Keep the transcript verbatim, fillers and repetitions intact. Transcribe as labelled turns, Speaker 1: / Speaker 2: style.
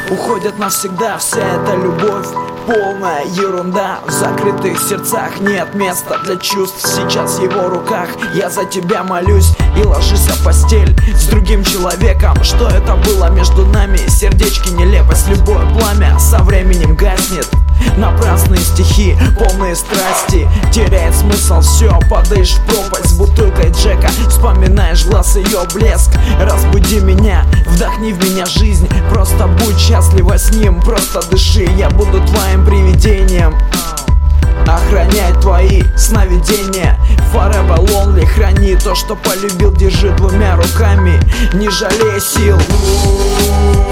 Speaker 1: уходят навсегда. Вся эта любовь полная ерунда. В закрытых сердцах нет места для чувств. Сейчас в его руках, я за тебя молюсь. И ложись в постель с другим человеком. Что это было между нами? Сердечки, нелепость, любое пламя со временем гаснет. Напрасные стихи, полные страсти. Теряет смысл все, падаешь в пропасть с бутылкой Джека. Вспоминаешь глаз ее блеск. Разбуди меня, вдохни в меня жизнь. Просто будь счастлива с ним, просто дыши. Я буду твоим привидением, охранять твои сновидения. Forever lonely, храни то, что полюбил. Держи двумя руками, не жалей сил.